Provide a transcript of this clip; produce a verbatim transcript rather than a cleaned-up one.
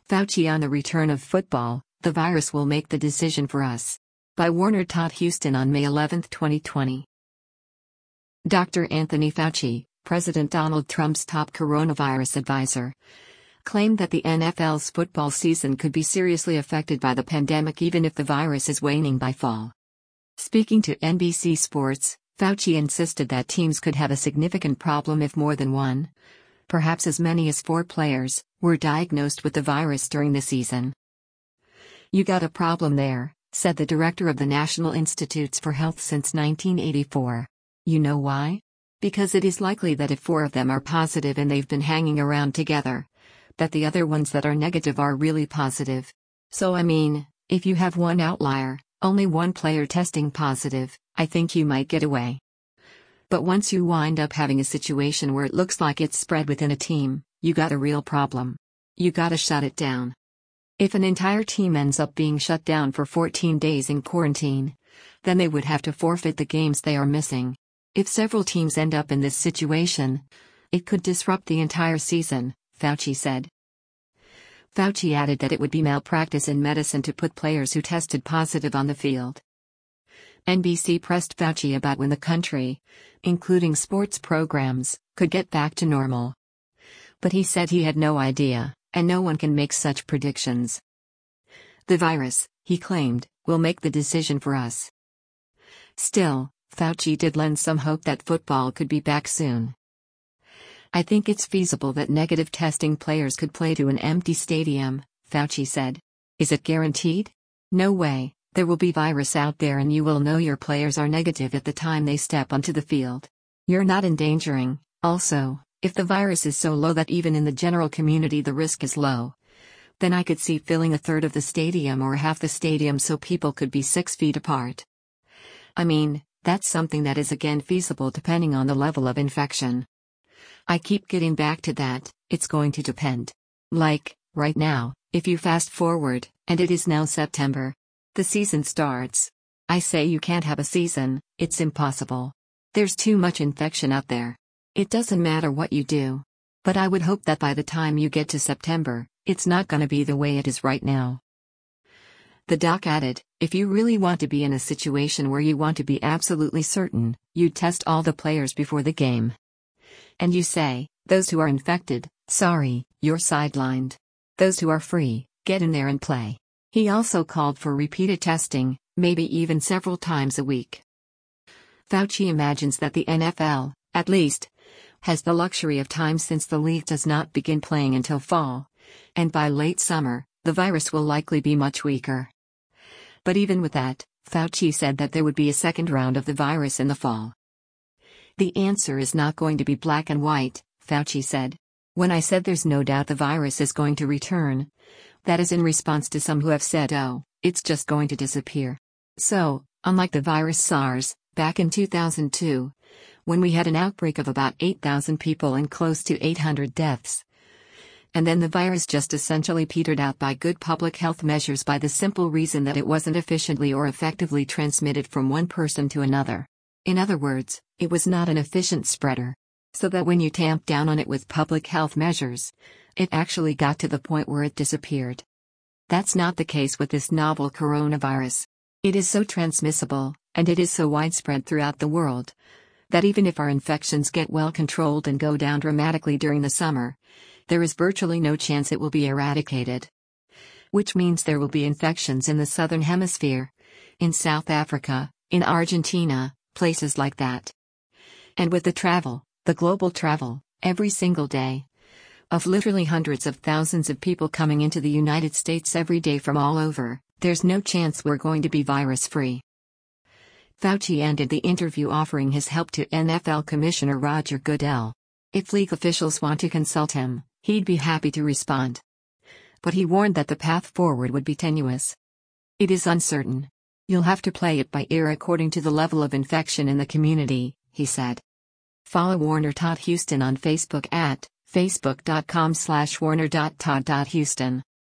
Fauci on the return of football, the virus will make the decision for us. By Warner Todd Houston on May eleventh, twenty twenty. Doctor Anthony Fauci, President Donald Trump's top coronavirus advisor, claimed that the N F L's football season could be seriously affected by the pandemic even if the virus is waning by fall. Speaking to N B C Sports, Fauci insisted that teams could have a significant problem if more than one, perhaps as many as four players, were diagnosed with the virus during the season. "You got a problem there," said the director of the National Institutes for Health since nineteen eighty-four. "You know why? Because it is likely that if four of them are positive and they've been hanging around together, that the other ones that are negative are really positive. So I mean, if you have one outlier, only one player testing positive, I think you might get away. But once you wind up having a situation where it looks like it's spread within a team, you got a real problem. You gotta shut it down. If an entire team ends up being shut down for fourteen days in quarantine, then they would have to forfeit the games they are missing. If several teams end up in this situation, it could disrupt the entire season," Fauci said. Fauci added that it would be malpractice in medicine to put players who tested positive on the field. N B C pressed Fauci about when the country, including sports programs, could get back to normal. But he said he had no idea, and no one can make such predictions. "The virus," he claimed, "will make the decision for us." Still, Fauci did lend some hope that football could be back soon. "I think it's feasible that negative testing players could play to an empty stadium," Fauci said. "Is it guaranteed? No way. There will be virus out there and you will know your players are negative at the time they step onto the field. You're not endangering. Also, if the virus is so low that even in the general community the risk is low, then I could see filling a third of the stadium or half the stadium so people could be six feet apart. I mean, that's something that is again feasible depending on the level of infection. I keep getting back to that, it's going to depend. Like, right now, if you fast forward, and it is now September. The season starts. I say you can't have a season, it's impossible. There's too much infection out there. It doesn't matter what you do. But I would hope that by the time you get to September, it's not gonna be the way it is right now." The doc added, "If you really want to be in a situation where you want to be absolutely certain, you test all the players before the game. And you say, those who are infected, sorry, you're sidelined. Those who are free, get in there and play." He also called for repeated testing, maybe even several times a week. Fauci imagines that the N F L, at least, has the luxury of time since the league does not begin playing until fall, and by late summer, the virus will likely be much weaker. But even with that, Fauci said that there would be a second round of the virus in the fall. "The answer is not going to be black and white," Fauci said. "When I said there's no doubt the virus is going to return, that is in response to some who have said, oh, it's just going to disappear. So, unlike the virus SARS, back in two thousand two, when we had an outbreak of about eight thousand people and close to eight hundred deaths, and then the virus just essentially petered out by good public health measures by the simple reason that it wasn't efficiently or effectively transmitted from one person to another. In other words, it was not an efficient spreader. So that when you tamped down on it with public health measures, it actually got to the point where it disappeared. That's not the case with this novel coronavirus. It is so transmissible, and it is so widespread throughout the world, that even if our infections get well controlled and go down dramatically during the summer, there is virtually no chance it will be eradicated. Which means there will be infections in the southern hemisphere, in South Africa, in Argentina, places like that. And with the travel, the global travel, every single day, of literally hundreds of thousands of people coming into the United States every day from all over, there's no chance we're going to be virus-free." Fauci ended the interview offering his help to N F L Commissioner Roger Goodell. If league officials want to consult him, he'd be happy to respond. But he warned that the path forward would be tenuous. "It is uncertain. You'll have to play it by ear according to the level of infection in the community," he said. Follow Warner Todd Houston on Facebook at facebook dot com slash warner dot todd dot houston.